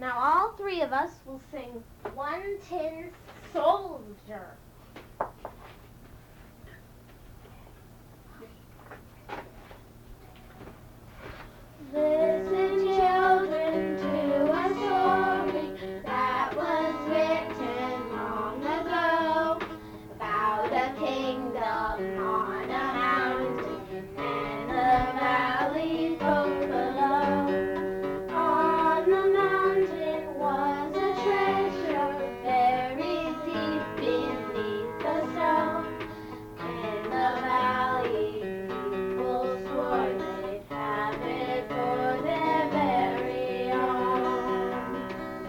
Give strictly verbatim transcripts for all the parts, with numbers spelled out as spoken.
Now all three of us will sing One Tin Soldier. Listen, children, to a story that was written long ago about a kingdom on a mountain and the valleys both below. On the mountain was a treasure buried deep beneath the snow. In the valley, people swore they'd have it for their very own.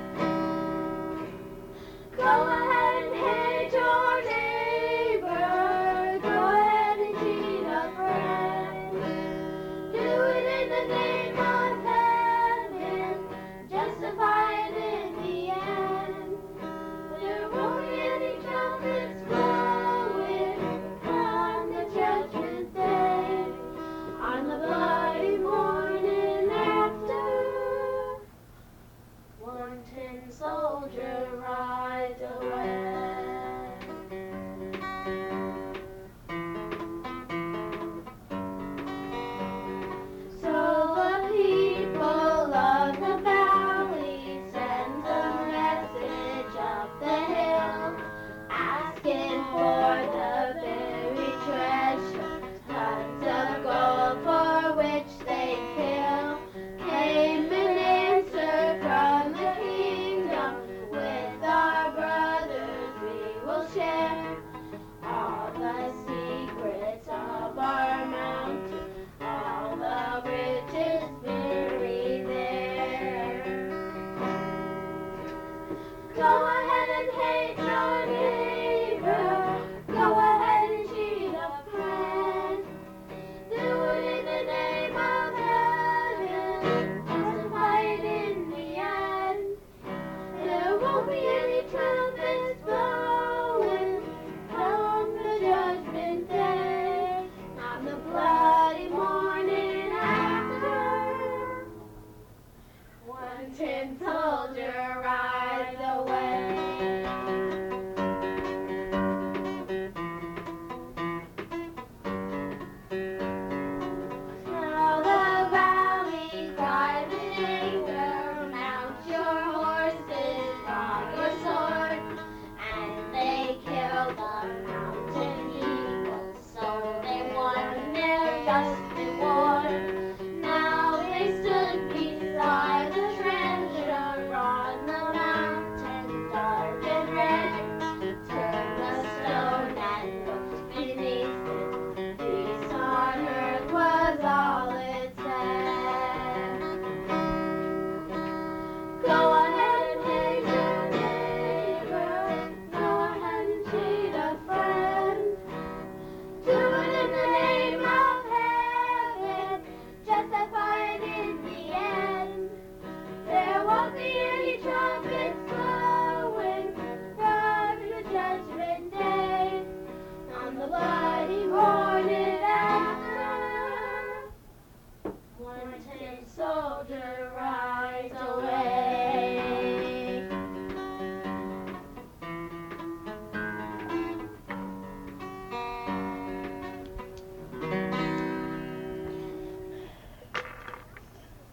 Go ahead and hate your neighbor. Go ahead and cheat a friend. Do it in the name of heaven. Justify it in the end. There won't be any trumpets blowing on the judgment day. On the bloody morning after, one tin soldier rides away. So the people of the valley send a message up the hill, asking for the very treasure, tons of gold for which they kill. Came an answer from the kingdom, with our brothers we will share all the secrets of our mountain, all the riches buried there. Go ahead and hate your neighbor. Go ahead and cheat a friend. Do it in the name of heaven. Justify it in the end. There won't be any trumpets blowing on the judgment day. On the bloody morning after, one tin soldier rides away. Now the valley cried in anger, mount your horses, draw your sword, and they killed the mountain eagles, so they won their just reward. Now they stood beside the treasure on the mountain, dark and red, turned the stone and looked beneath it. Peace on earth was all it said. Go ahead and hate your neighbor. Go ahead and cheat a friend. Do it in the name of heaven. Justify it in the end. There won't be any trumpets blowing from the judgment day. On the bloody morning after, one tin soldier